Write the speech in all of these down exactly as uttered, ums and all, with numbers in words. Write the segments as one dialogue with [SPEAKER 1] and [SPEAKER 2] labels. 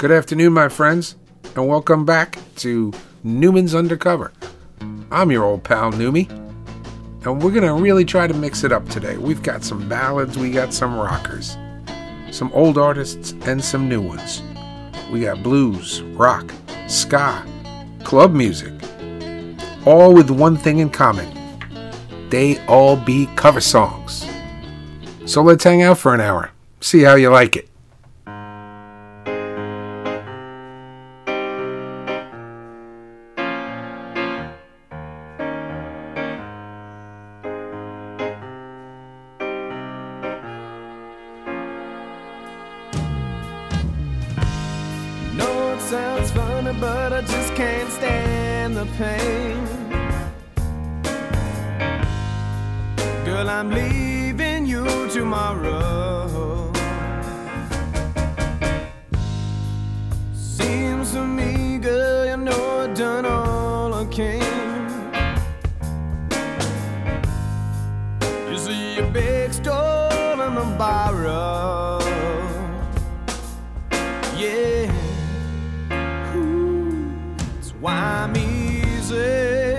[SPEAKER 1] Good afternoon, my friends, and welcome back to Newman's Undercover. I'm your old pal, Newmy, and we're going to really try to mix it up today. We've got some ballads, we got some rockers, some old artists, and some new ones. We got blues, rock, ska, club music, all with one thing in common. They all be cover songs. So let's hang out for an hour, see how you like it.
[SPEAKER 2] Sounds funny, but I just can't stand the pain. Girl, I'm leaving you tomorrow. Seems to me, girl, you know I've done all I can. You see a big store and a borrow. Yeah. Why I'm easy,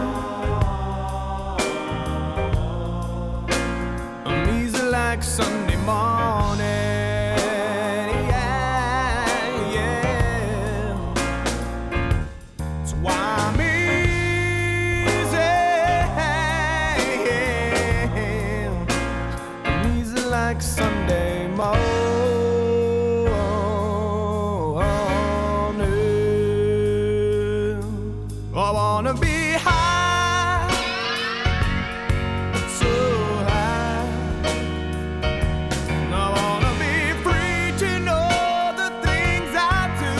[SPEAKER 2] I'm easy like Sunday morning, yeah, yeah. That's why I'm easy, yeah. I'm easy like Sunday morning. I wanna be high, so high. I wanna be free to know the things I do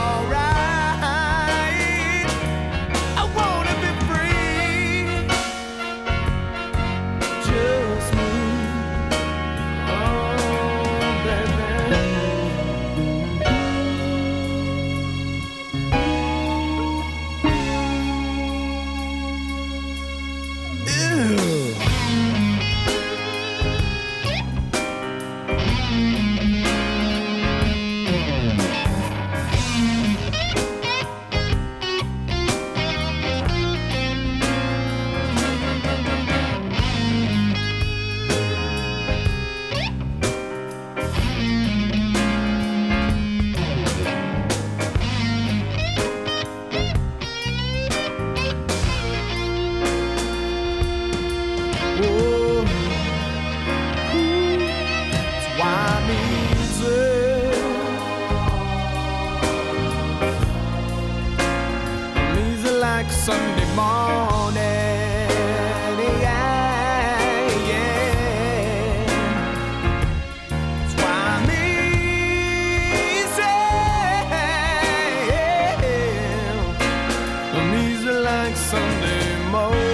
[SPEAKER 2] alright. I wanna be free, just me, oh baby. Sunday morning, yeah, yeah. That's why I'm easy, I'm easy like Sunday morning.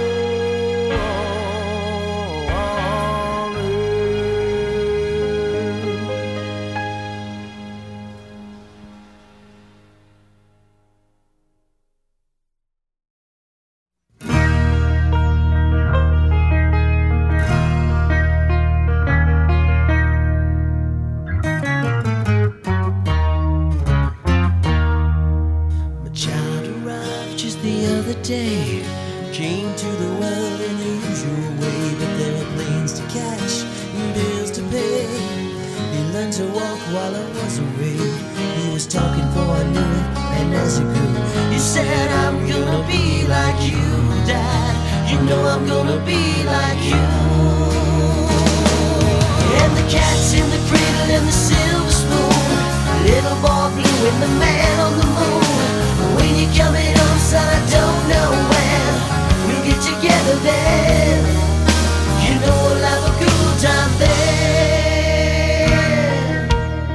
[SPEAKER 3] Day came to the world in the usual way, but there were planes to catch and bills to pay. He learned to walk while I was away. He was talking before I knew it, and as he grew, he said, I'm gonna be like you, Dad. You know I'm gonna be like you. And the cat's in the cradle and the silver spoon, little boy blue and the man on the moon. When you're coming home, son, I don't know when we'll get together then. You know we'll have a good time then.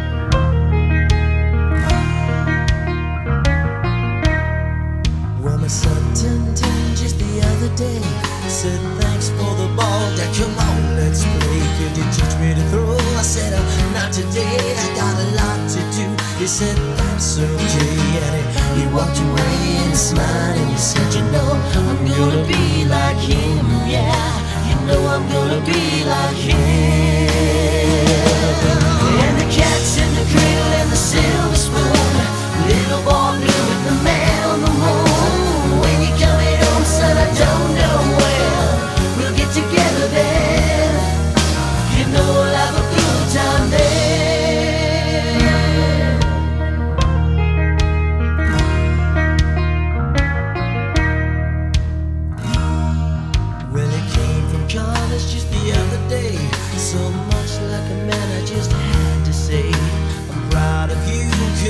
[SPEAKER 3] Well, my son turned ten just the other day. Said thanks for the ball, Dad, come on, let's play. Could you teach me to throw? I said, oh, not today, I got a lot to do. He said, that's okay, and he, he walked away and smiled, and he said, you know, I'm gonna be like him, yeah. You know I'm gonna be like him. And the cat's in the cradle and the silver spoon,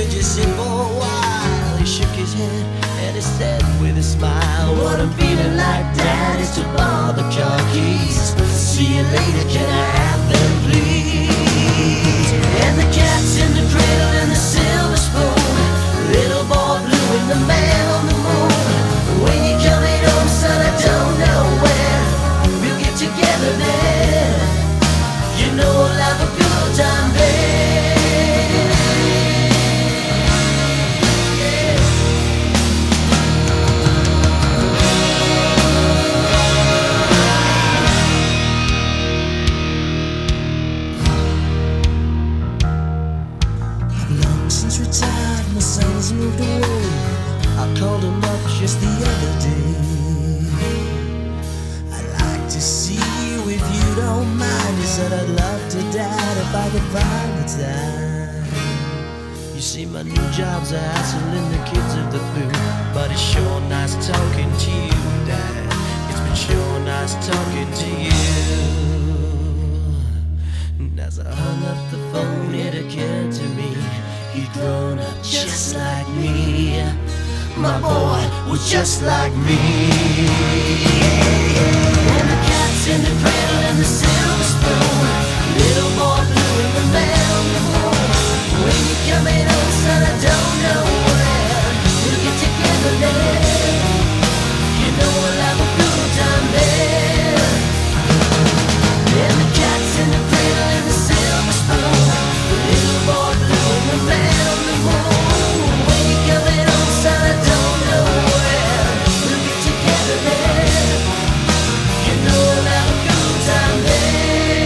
[SPEAKER 3] and just sit for a while. He shook his head and he said with a smile, what I'm feeling like, Dad, is to borrow the car keys. See you later, can I have them, please? And the cat's in the cradle and the silver spoon, little boy blue and the man on the moon. When you coming home, son, I don't know when we'll get together then. You know we'll have a good time then. Moved away. I called him up just the other day. I'd like to see you if you don't mind. He said I'd love to, Dad, if I could find the time. You see, my new job's a hassle and the kids are the boo, but it's sure nice talking to you, Dad. It's been sure nice talking to you. And as I hung up the phone, it occurred to me he'd grown up just like me. My boy was just like me. And the cat's in the cradle and the silver spoon, little boy blue and the man on the moon. When you coming home, son, I don't know when we'll get together then. You know we'll have a good time then. And the cat's in the cradle and the silver spoon, little boy blue and the man on the moon. When you coming home, son, I don't know when we'll get together then. You know we'll have a good time then.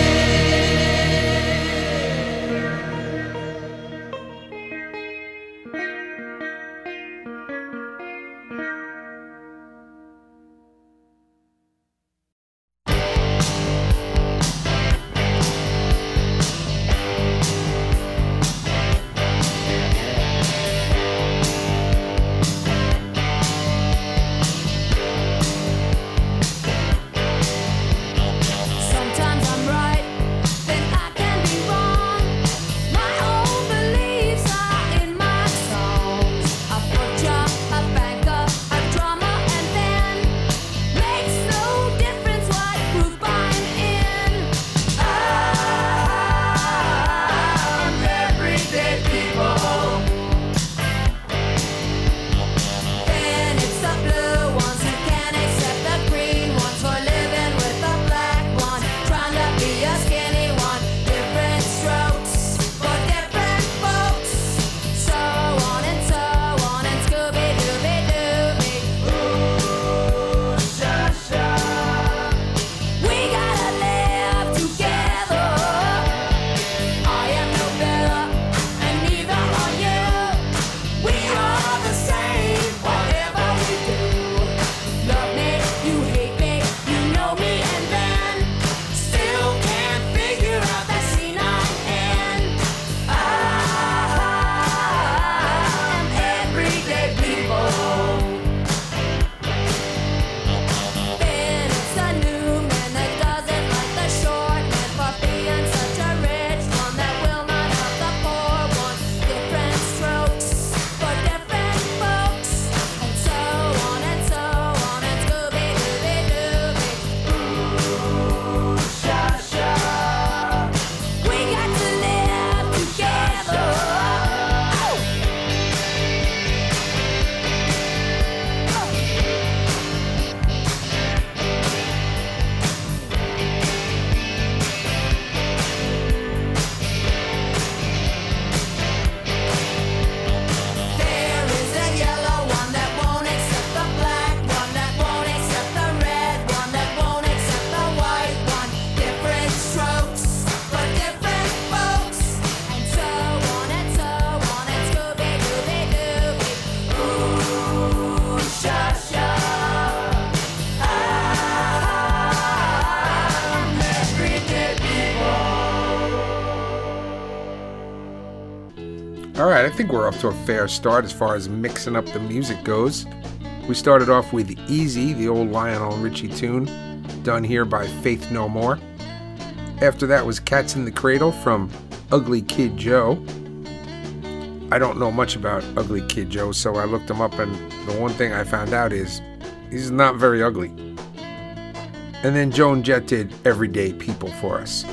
[SPEAKER 1] Alright, I think we're off to a fair start as far as mixing up the music goes. We started off with Easy, the old Lionel Richie tune, done here by Faith No More. After that was Cats in the Cradle from Ugly Kid Joe. I don't know much about Ugly Kid Joe, so I looked him up, and the one thing I found out is he's not very ugly. And then Joan Jett did Everyday People for us.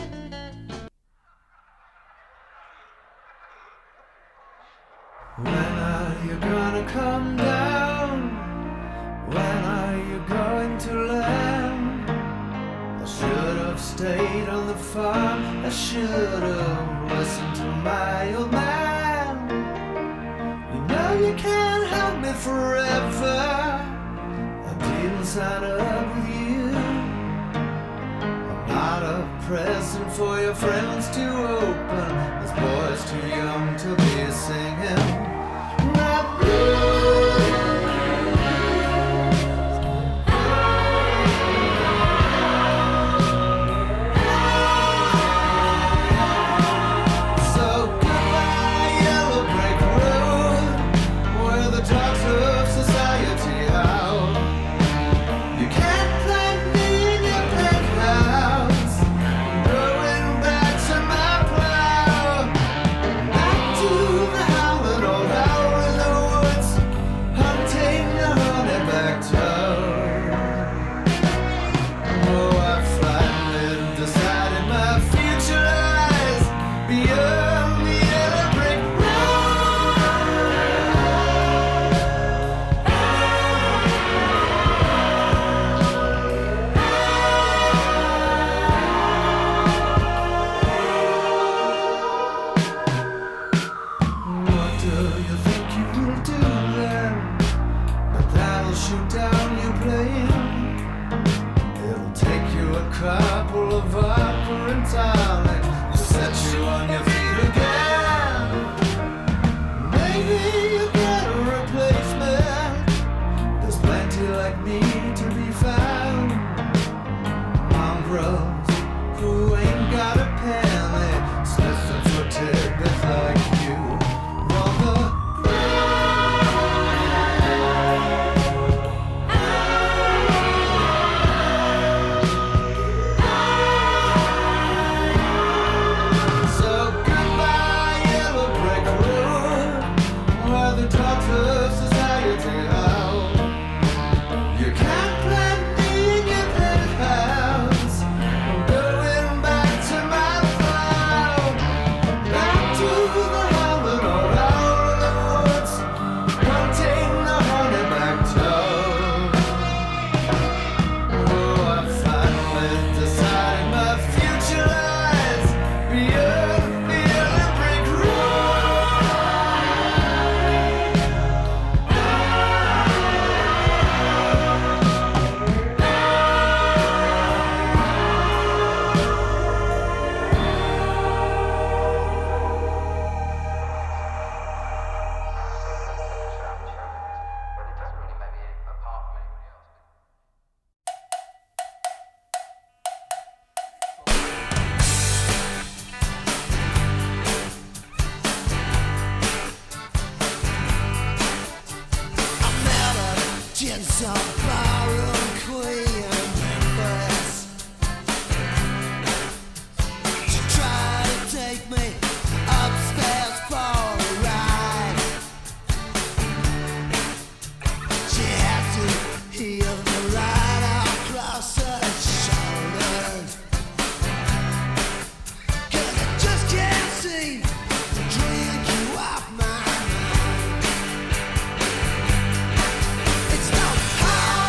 [SPEAKER 2] When are you gonna come down? When are you going to land? I should have stayed on the farm. I should have listened to my old man. You know you can't help me forever. I didn't sign up with you. I'm not a present for your friends to open. This boy's too young to be singing. Not
[SPEAKER 3] It's not hard.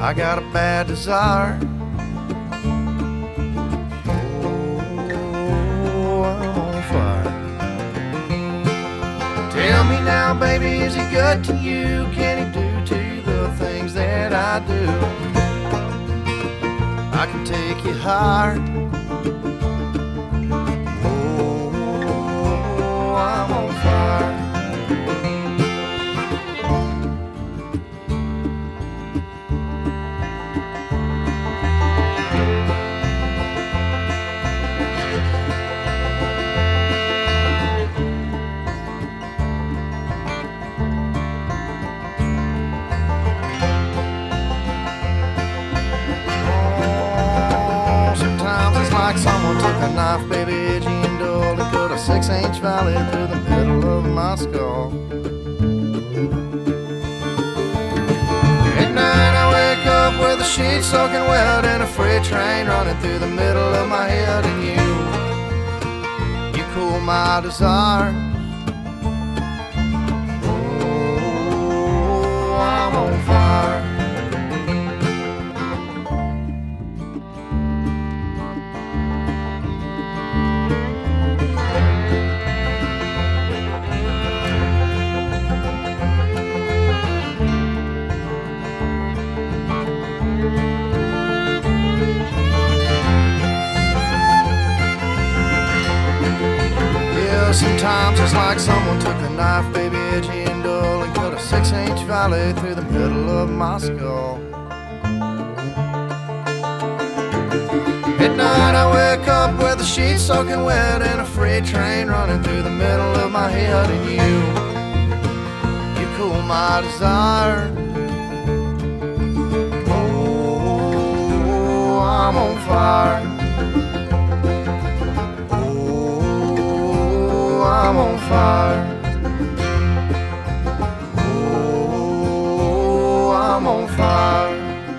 [SPEAKER 2] I got a bad desire. Oh, I'm on fire. Tell me now, baby, is he good to you? Can he do to the things that I do? I can take you higher. Oh, I'm on fire. Like someone took a knife, baby, edgy and dull, and cut a six-inch valley through the middle of my skull. At night I wake up with the sheets soaking wet and a freight train running through the middle of my head, and you, you cool my desire. Oh, I'm on fire. Sometimes it's like someone took a knife, baby, edgy and dull, and cut a six-inch valley through the middle of my skull. At night I wake up with the sheets soaking wet and a freight train running through the middle of my head, and you, you cool my desire. Oh, I'm on fire. I'm on fire. Oh, I'm on fire.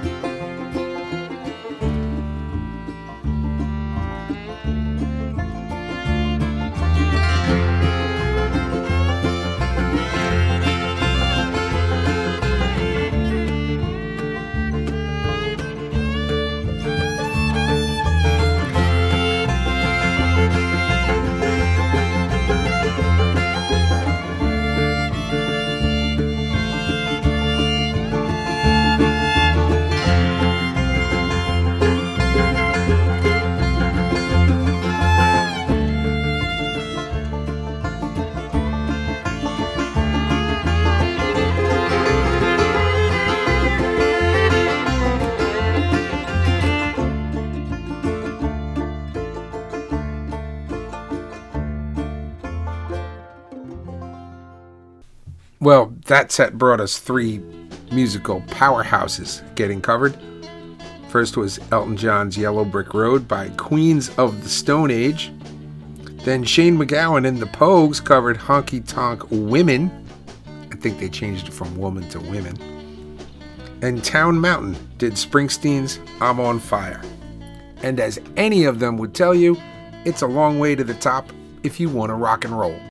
[SPEAKER 1] Well, that set brought us three musical powerhouses getting covered. First was Elton John's Yellow Brick Road by Queens of the Stone Age. Then Shane MacGowan and the Pogues covered Honky Tonk Women. I think they changed it from woman to women. And Town Mountain did Springsteen's I'm on Fire. And as any of them would tell you, it's a long way to the top if you want to rock and roll.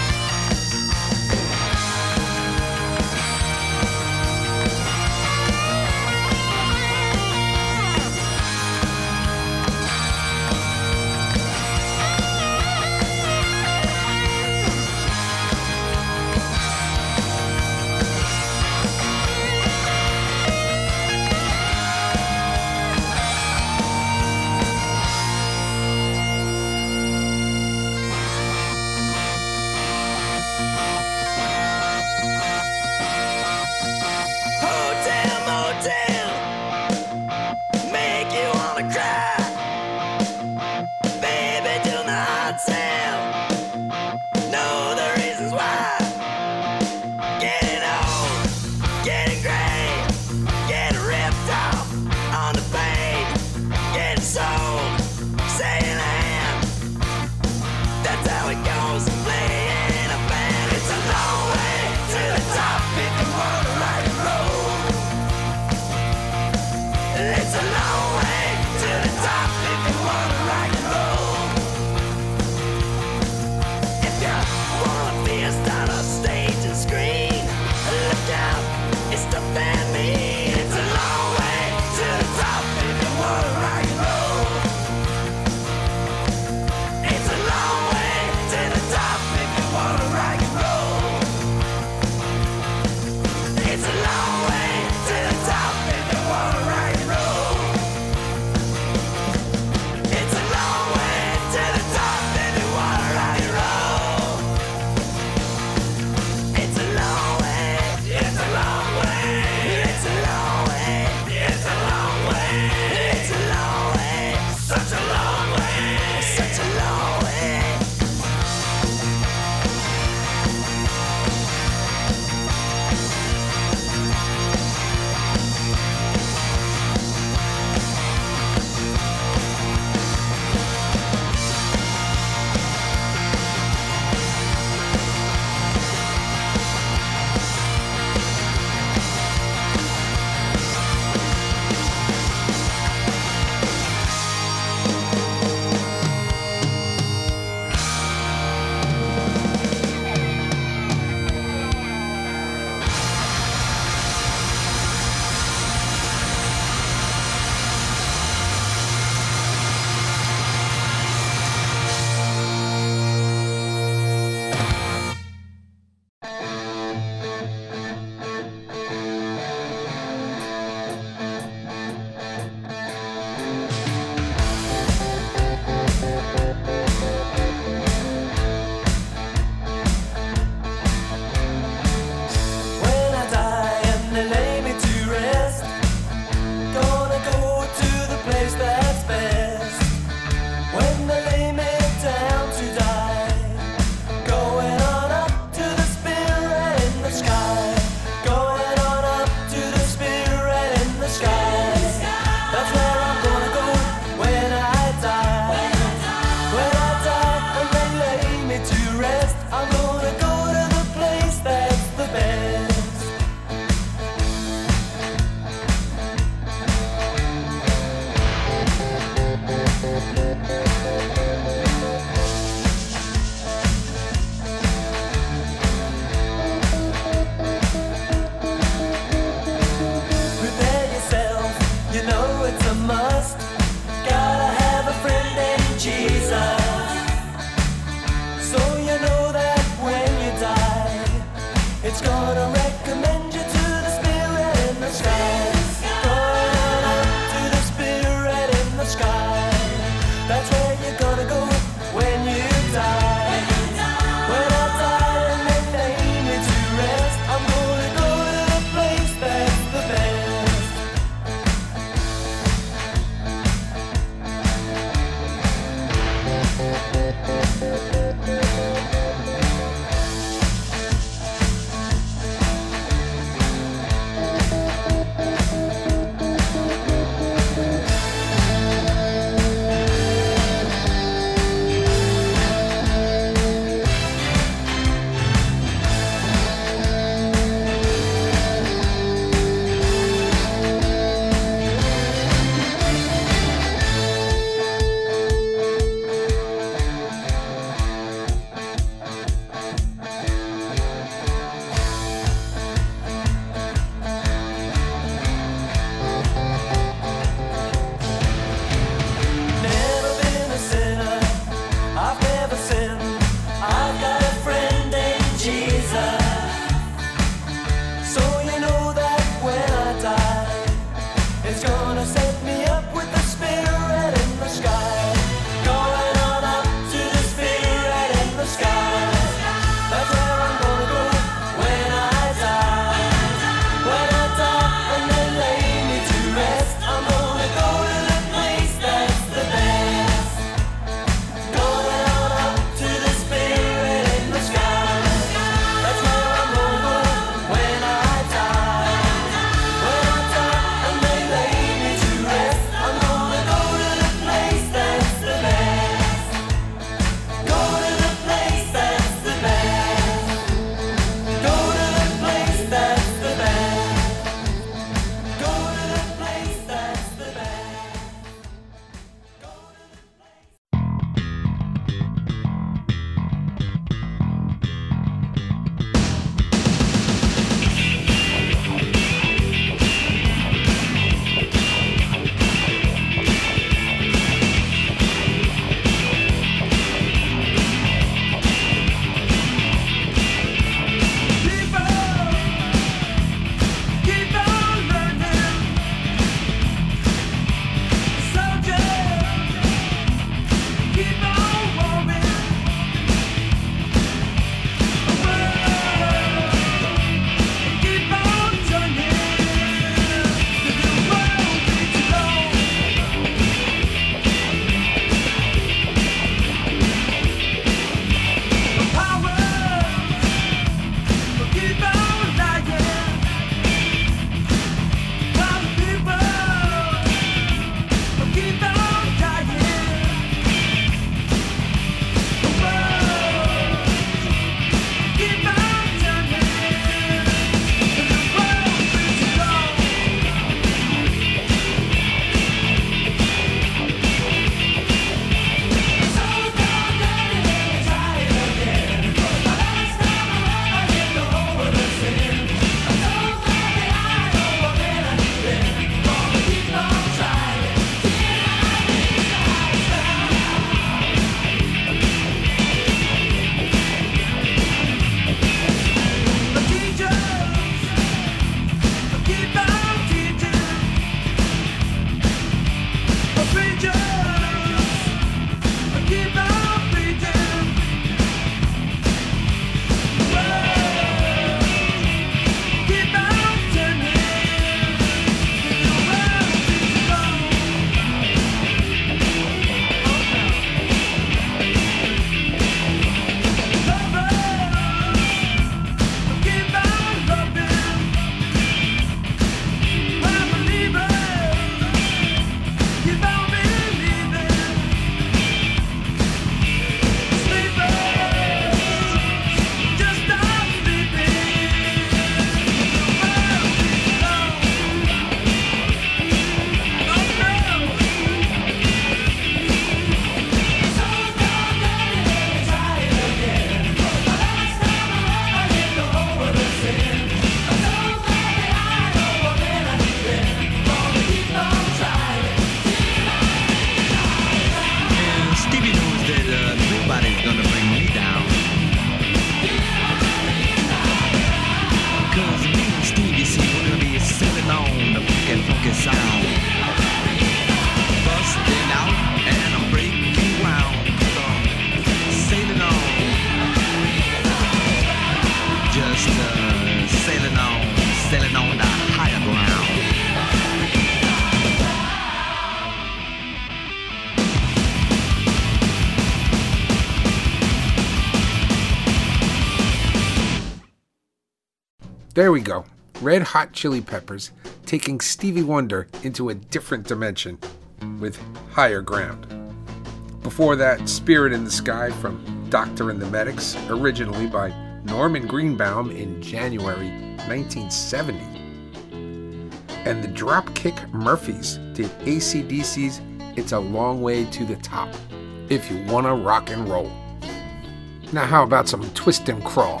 [SPEAKER 1] There we go. Red Hot Chili Peppers taking Stevie Wonder into a different dimension with Higher Ground. Before that, Spirit in the Sky from Doctor and the Medics, originally by Norman Greenbaum in January nineteen seventy. And the Dropkick Murphys did A C D C's It's a Long Way to the Top, if you wanna rock and roll. Now how about some Twist and Crawl?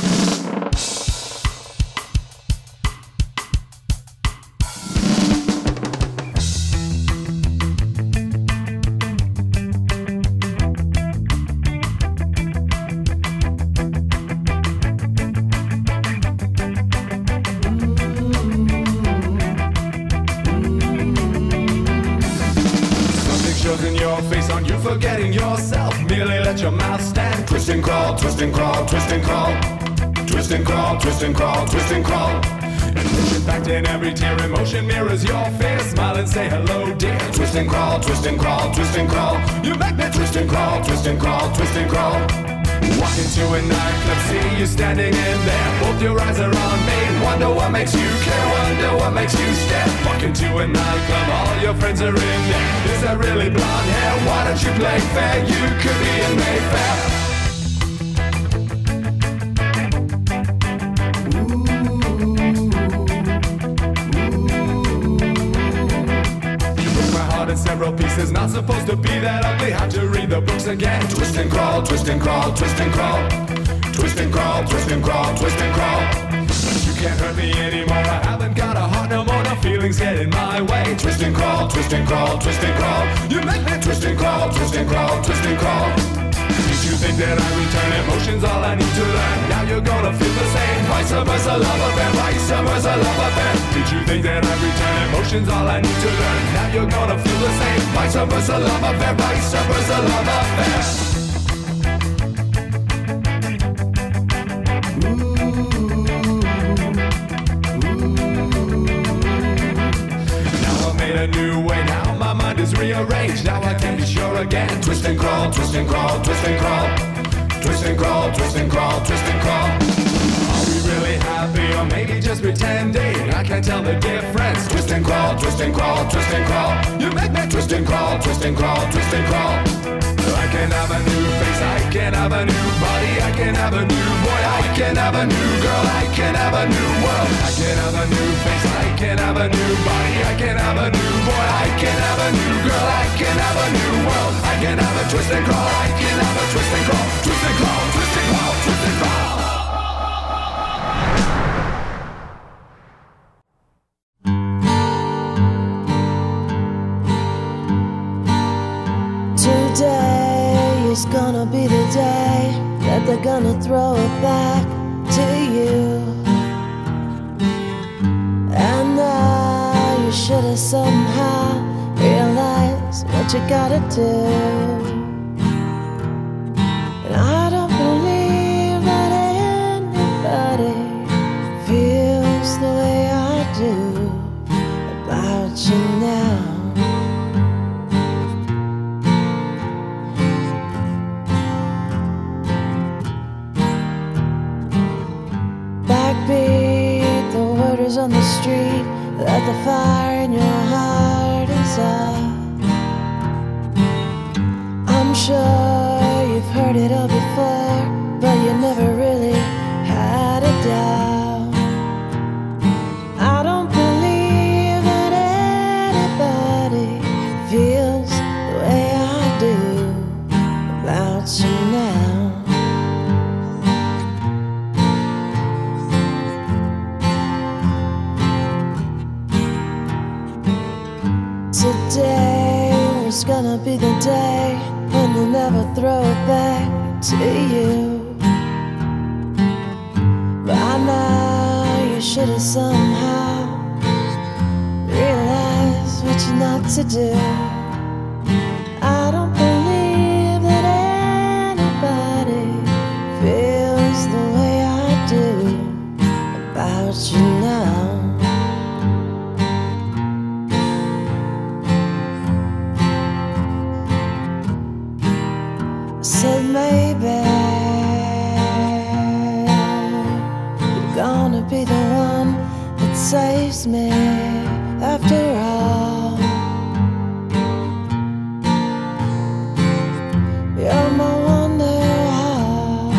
[SPEAKER 2] In your face on you forgetting yourself. Merely let your mouth stand. Twist and crawl, twist and crawl, twist and crawl. Twist and crawl, twist and crawl, twist and crawl. Emotion packed in every tear. Emotion mirrors your face. Smile and say hello, dear. Twist and crawl, twist and crawl, twist and crawl. You make me twist and crawl, twist and crawl, twist and crawl. Walk into a nightclub, see you standing in there. Both your eyes are on me. Wonder what makes you care. Wonder what makes you stare. Walk into a nightclub, all your friends are in there. Is that really blonde hair? Why don't you play fair? You could be in Mayfair. In several pieces, not supposed to be that ugly. Have to read the books again. Twist and crawl, twist and crawl, twist and crawl. Twist and crawl, twist and crawl, twist and crawl. But you can't hurt me anymore. I haven't got a heart no more. No feelings get in my way. Twist and crawl, twist and crawl, twist and crawl. You make me twist and crawl, twist and crawl, twist and crawl. Did you think that I return emotions? All I need to learn. Now you're gonna feel the same. Vice versa, love affair. Vice versa, love affair. Did you think that I return emotions? All I need to learn. Now you're gonna feel the same. Vice versa, love affair. Vice versa, love affair. Now I made a new way. Now my mind is rearranged. Now I can be sure again. Twist and crawl, twist and crawl, twist and crawl. Twist and crawl, twist and crawl, twist and crawl. Are we really happy or maybe just pretending? I can't tell the difference. Twist and crawl, twist and crawl, twist and crawl. You make me twist and crawl, twist and crawl, twist and crawl. I can have a new face, I can have a new body, I can have a new boy, I can have a new girl, I can have a new world. I can have a new face, I can have a new body, I can have a new boy, I can have a new girl, I can have a new world. I can have a twist and crawl, I can have a twist and crawl, twist and crawl, twist and crawl, twist and crawl.
[SPEAKER 4] Today is gonna be the day that they're gonna throw it back to you. And now you should have somehow realized what you gotta do. And I don't believe that anybody feels the way I do about you now. Backbeat, the word is on the street that the fire in your heart is up. I'm sure you've heard it all before, but you never really had a doubt. I don't believe that anybody feels the way I do about you now. Today was gonna be the day when they'll never throw it back to you. By now you should have somehow realized what you're not to do. I don't believe that anybody feels the way I do about you now. Said maybe you're gonna be the miss me after all. You're my wonder heart.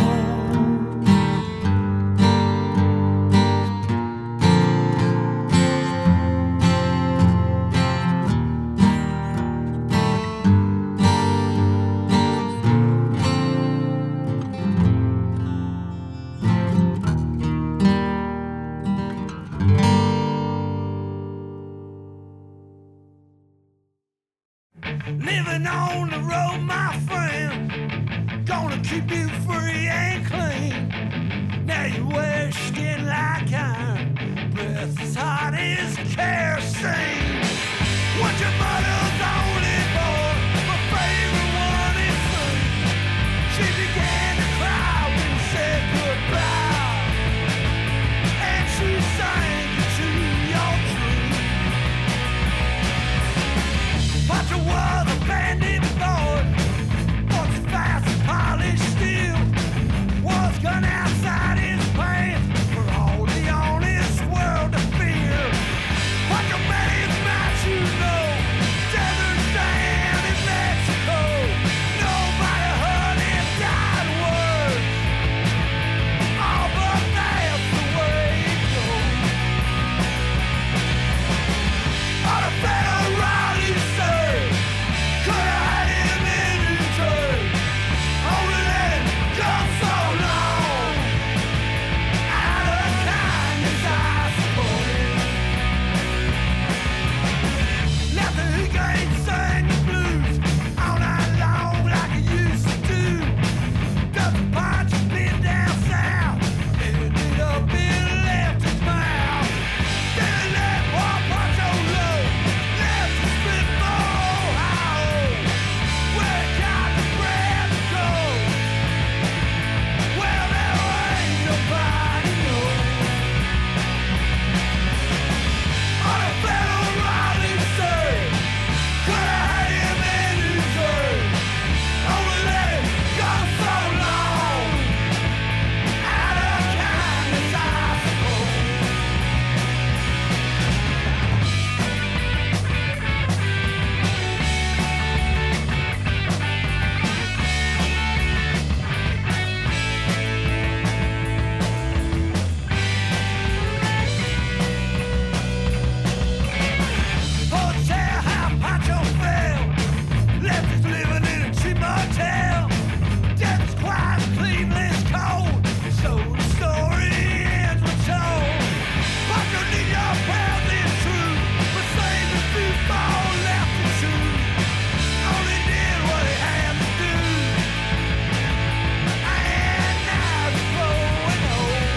[SPEAKER 2] Living on the road, my friend, gonna keep you free and clean. Now you wear skin like iron, breath as hot as kerosene. What your mother's only boy, my favorite one is free. She began to cry when you said goodbye, and she sang to your dream. Pacha was a bandit boy, was fast and polished steel, was gun outside his pants for all the honest world to feel. Pacha made his match, you know, desert down in Mexico. Nobody heard him die word. Oh, but that's the way it goes. On a federal, you say, could I had him in return? Only let him go so long. Out of kindness, I suppose. Left the hook ain't sang the blues all night long like it used to do. Doesn't punch has been down south, ended up in left his mouth. Then he let poor Pancho low, left his spit for Ohio, where he got the bread to go. Well, there ain't nobody knows. On a federal rally, say, could I had him in return? Only let him go so long. Out of kindness, I suppose. Hotel, how Pancho fell, left us living in a cheap motel. Death is quiet, Cleveland's cold, so the story ends with told. Pancho need your pals, it's true, but save the football left to choose. Only did what he had to do, and now it's growing old.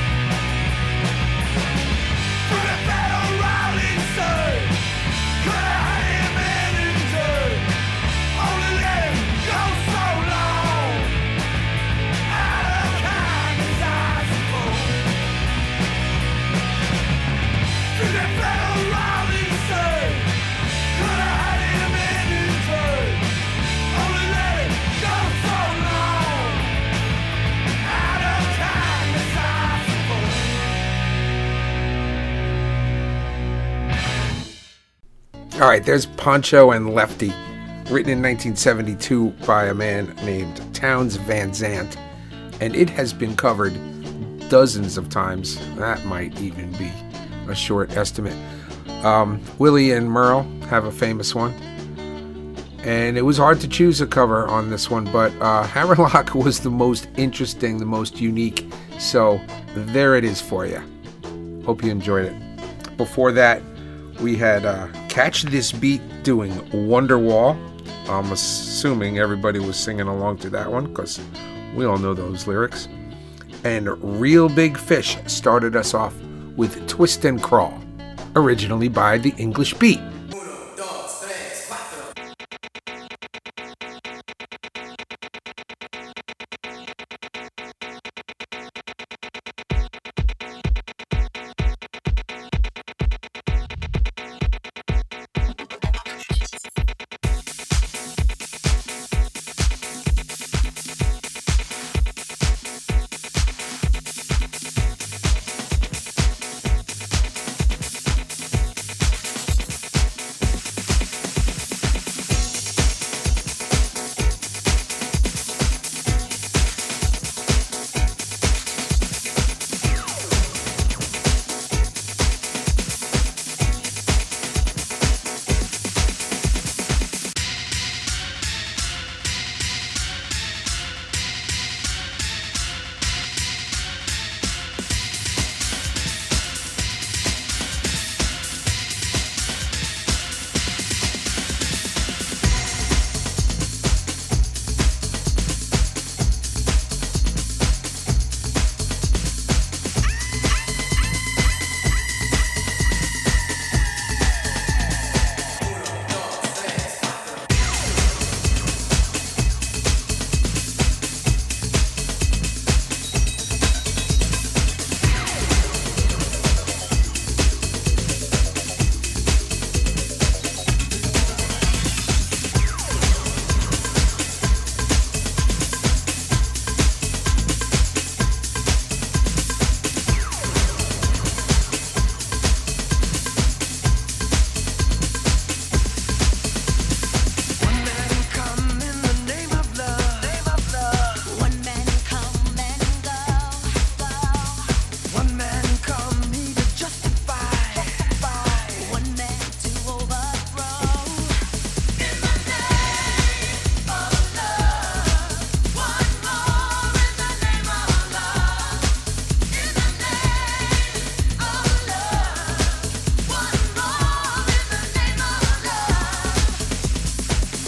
[SPEAKER 2] Through the battle, Raleigh say, could I had him in return? Only let him go so long. Out of kindness, I suppose. Through the battle, Raleigh say, could I had him in return? Only let him go so long. Out of kindness, I suppose.
[SPEAKER 1] All right, there's Pancho and Lefty, written in nineteen seventy-two by a man named Townes Van Zandt, and it has been covered dozens of times. That might even be a short estimate. Um, Willie and Merle have a famous one, and it was hard to choose a cover on this one, but uh, Hammerlock was the most interesting, the most unique, so there it is for you. Hope you enjoyed it. Before that, we had uh, Catch This Beat doing Wonderwall. I'm assuming everybody was singing along to that one, because we all know those lyrics. And Real Big Fish started us off with Twist and Crawl, originally by the English Beat.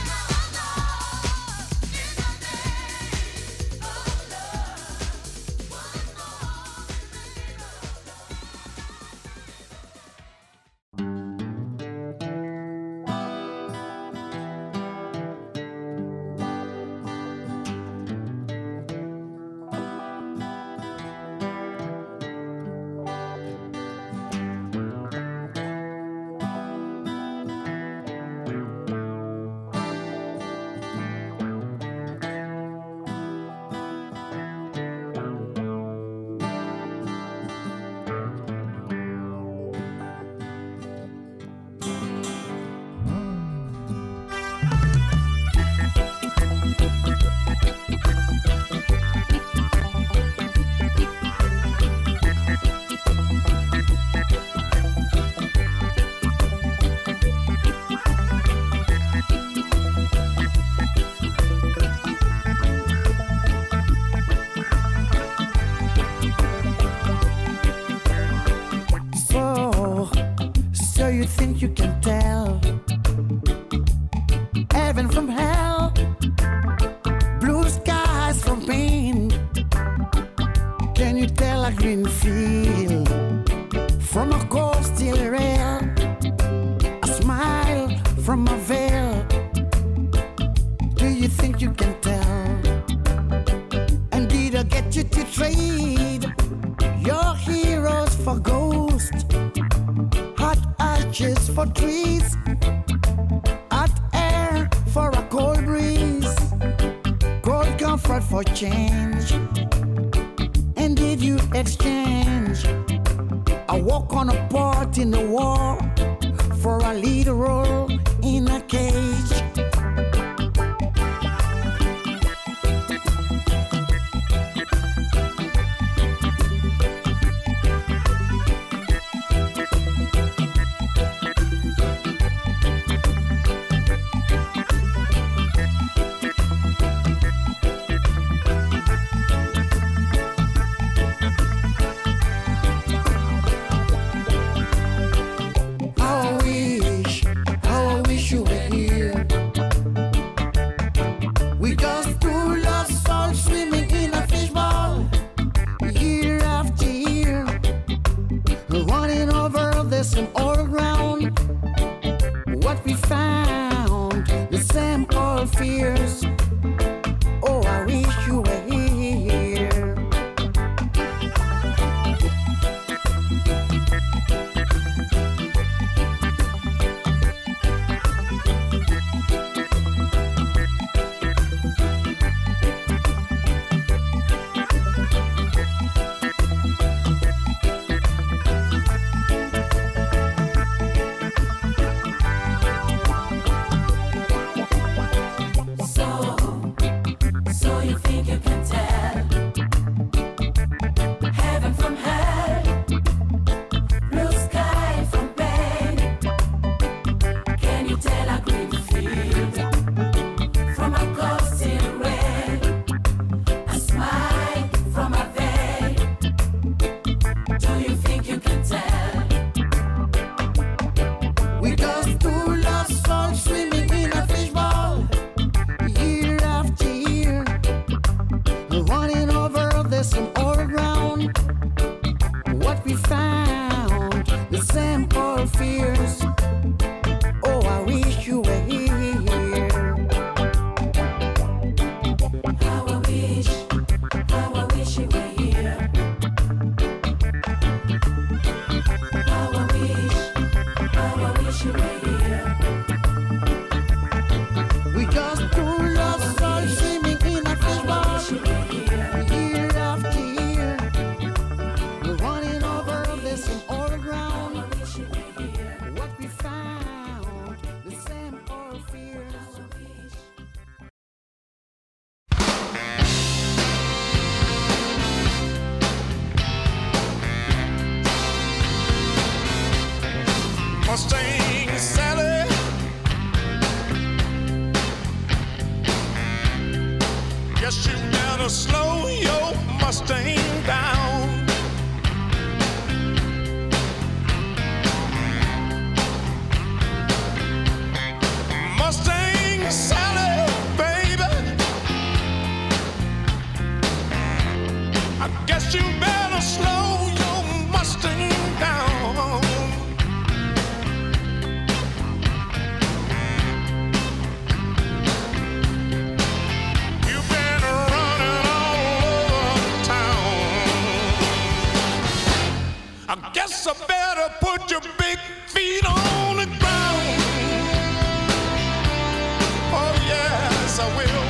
[SPEAKER 2] You think you can tell heaven from hell, blue skies from pain? Can you tell a green field from a cold steel rail, a smile from a veil? Do you think you can tell? And did I get you to trade your heroes for ghosts, hot arches for trees, hot air for a cold breeze, cold comfort for change? And did you exchange a walk on a part in the war for a lead role in a cage? Fears. Oh, I wish you were here.
[SPEAKER 4] simple fears. Oh, I wish you were here. How I wish, how I wish you were here. How I wish, how I wish you were here. We just two love stars swimming in a fishbowl, year after year. We're running over this in all around. What we found, the same old fears.
[SPEAKER 5] Mustang Sally, guess you better slow your Mustang down. Mustang Sally, baby, I guess you better slow your Mustang down. You've been running all over town. I guess I better put your big feet on the ground. Oh yes, I will.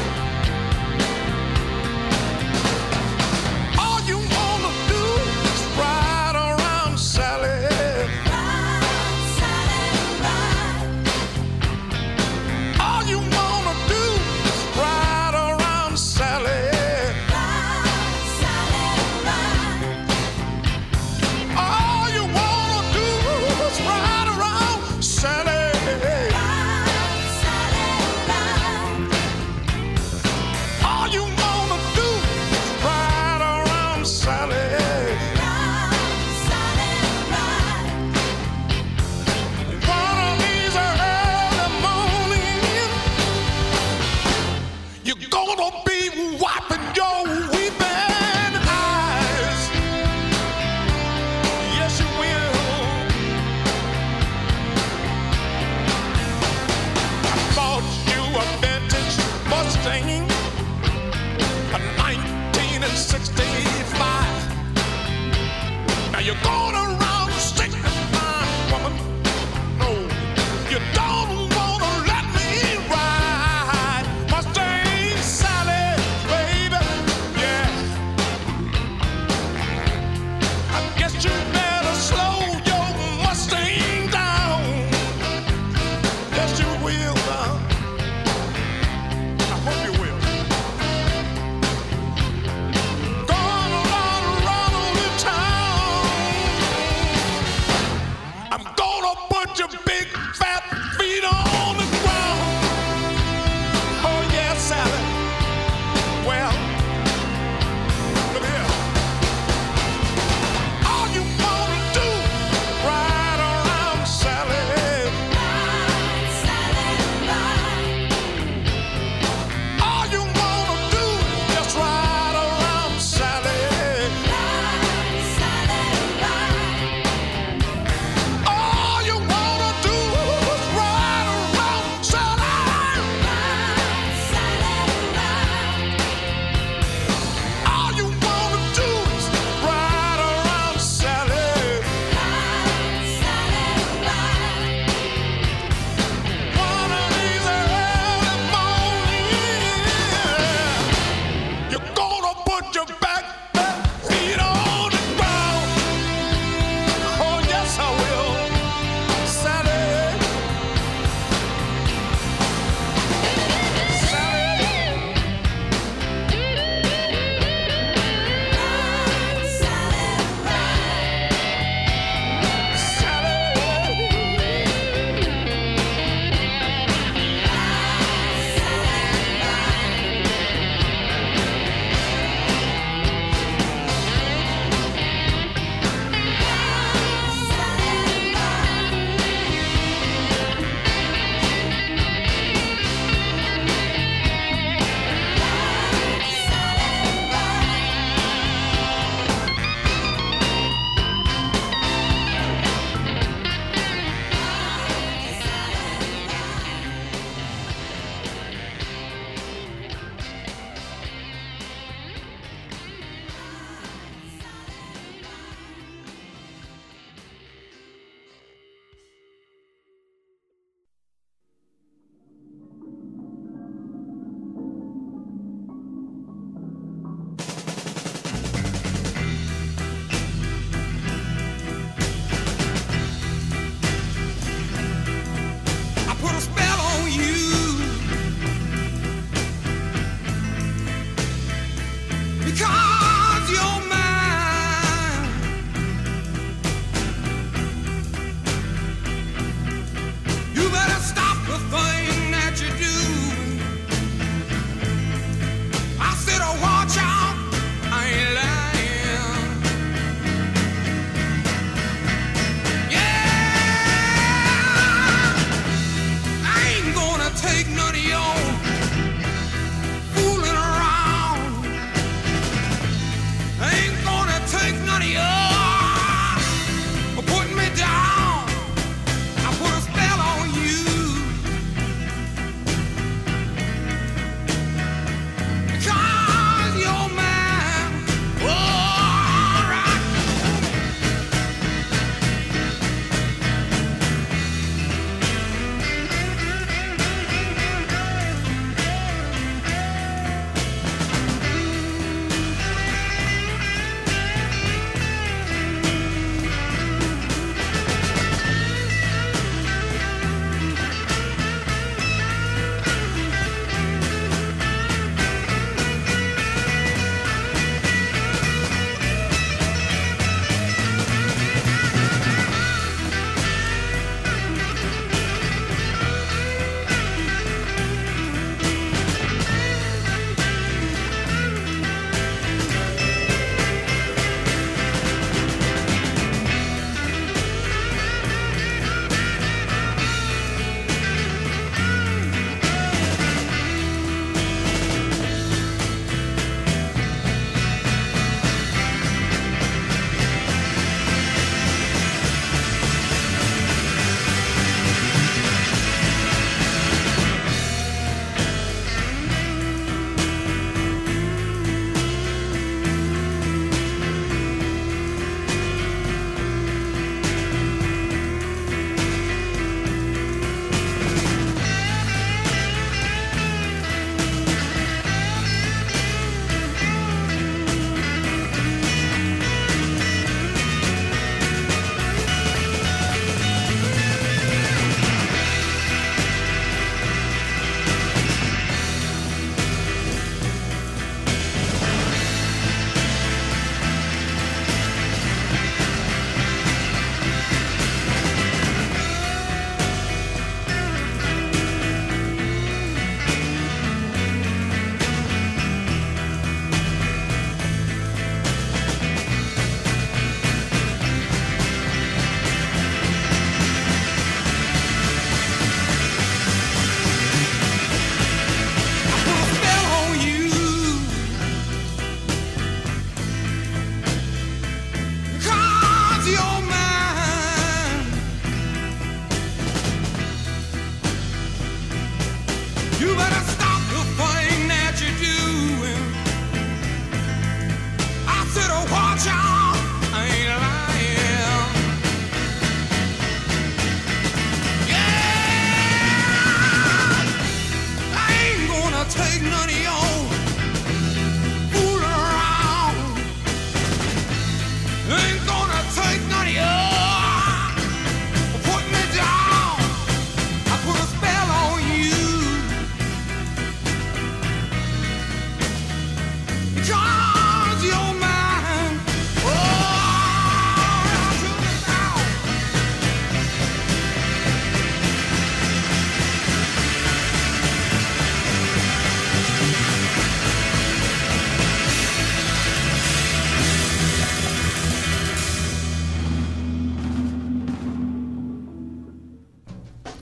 [SPEAKER 5] All you wanna do is ride around, Sally.
[SPEAKER 4] Ride, Sally, ride.
[SPEAKER 5] All you wanna do is ride around, Sally.
[SPEAKER 4] Ride, Sally, ride.
[SPEAKER 5] All you wanna do is ride around,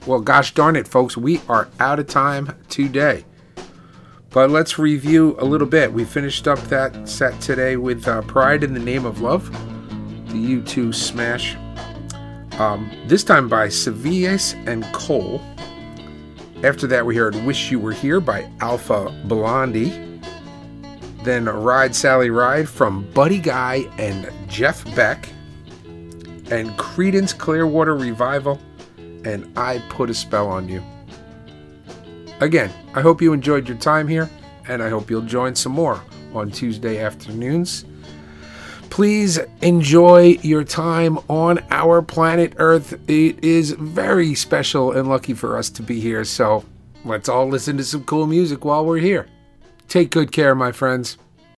[SPEAKER 1] Well, gosh darn it, folks, we are out of time today. But let's review a little bit. We finished up that set today with uh, Pride in the Name of Love, the U two smash. Um, this time by Sevillas and Cole. After that, we heard Wish You Were Here by Alpha Blondie. Then Ride Sally Ride from Buddy Guy and Jeff Beck. And Creedence Clearwater Revival and I Put a Spell on You. Again, I hope you enjoyed your time here, and I hope you'll join some more on Tuesday afternoons. Please enjoy your time on our planet Earth. It is very special and lucky for us to be here, so let's all listen to some cool music while we're here. Take good care, my friends.